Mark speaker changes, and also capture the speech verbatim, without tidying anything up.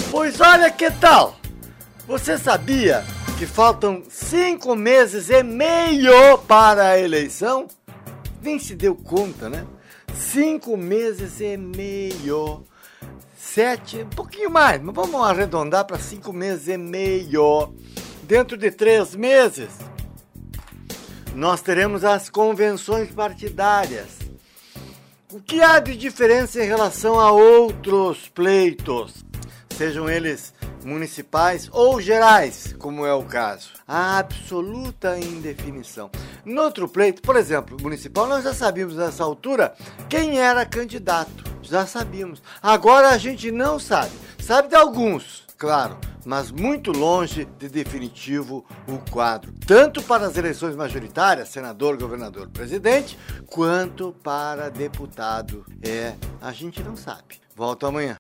Speaker 1: Pois olha que tal? Você sabia que faltam cinco meses e meio para a eleição? Nem se deu conta, né? Cinco meses e meio. Sete, um pouquinho mais, mas vamos arredondar para cinco meses e meio. Dentro de três meses, nós teremos as convenções partidárias. O que há de diferença em relação a outros pleitos, sejam eles municipais ou gerais, como é o caso? A absoluta indefinição. No outro pleito, por exemplo, municipal, nós já sabíamos nessa altura quem era candidato. Já sabíamos. Agora a gente não sabe. Sabe de alguns, claro, mas muito longe de definitivo o quadro. Tanto para as eleições majoritárias, senador, governador, presidente, quanto para deputado. É, a gente não sabe. Volto amanhã.